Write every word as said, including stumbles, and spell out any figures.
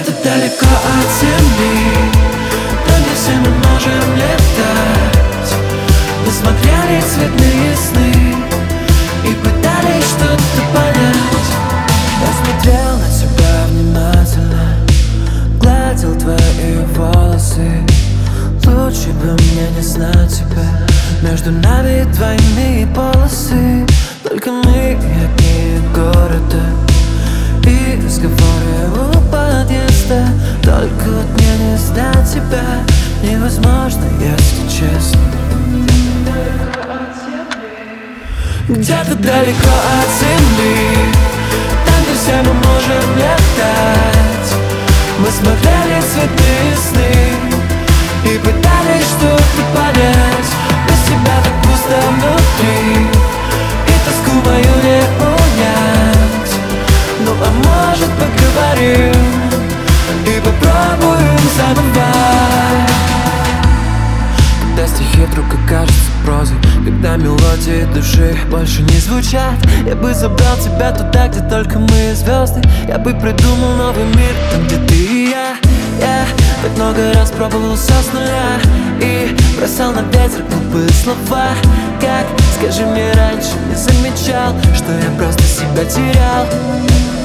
Где-то далеко от земли, там, где все мы можем летать. Мы смотрели цветные сны и пытались что-то понять. Я смотрел на тебя внимательно, гладил твои волосы. Лучше бы мне не знать тебя. Между нами двойные полосы, только мы и огни города и разговоры у подъезда. Только вот мне не знать тебя невозможно, если честно. Где-то далеко от земли, там, где все мы можем летать. Мы смотрели цветные сны и пытались что-то понять. Без тебя так пусто внутри, и тоску мою не унять. Ну а может поговорим и попробуем заново. Когда стихи вдруг окажутся прозой, когда мелодии души больше не звучат, я бы забрал тебя туда, где только мы и звезды. Я бы придумал новый мир, там, где ты и я. Я так много раз пробовал все с нуля и бросал на ветер глупые слова. Как, скажи мне, раньше не замечал, что я просто себя терял?